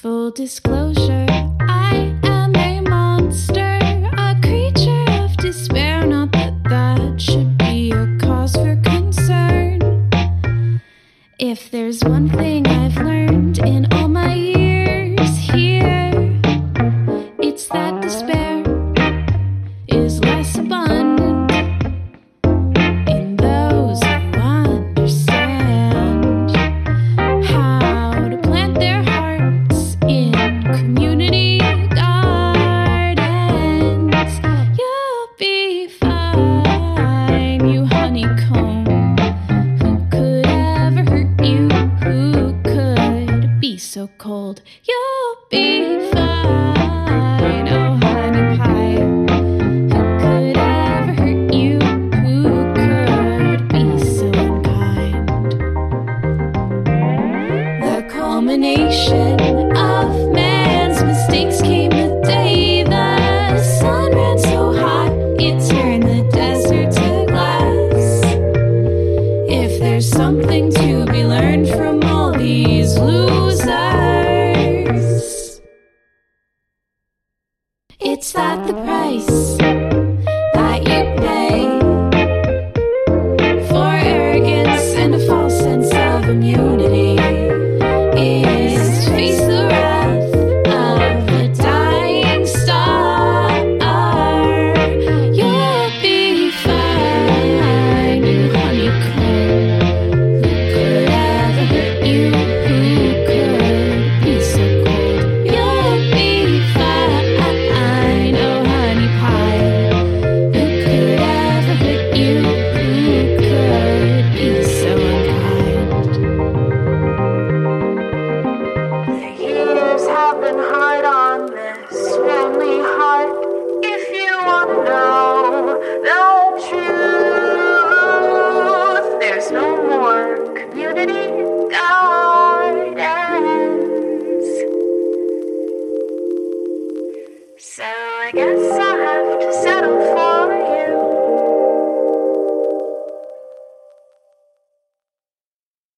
Full disclosure, I am a monster, a creature of despair. Not that that should be a cause for concern. If there's one thing I've learned in all my years here, it's that despair is less abundant in those who understand how to plant their hearts in community gardens. You'll be fine, you honeycomb. Who could ever hurt you? Who could be so cold? You'll be fine, oh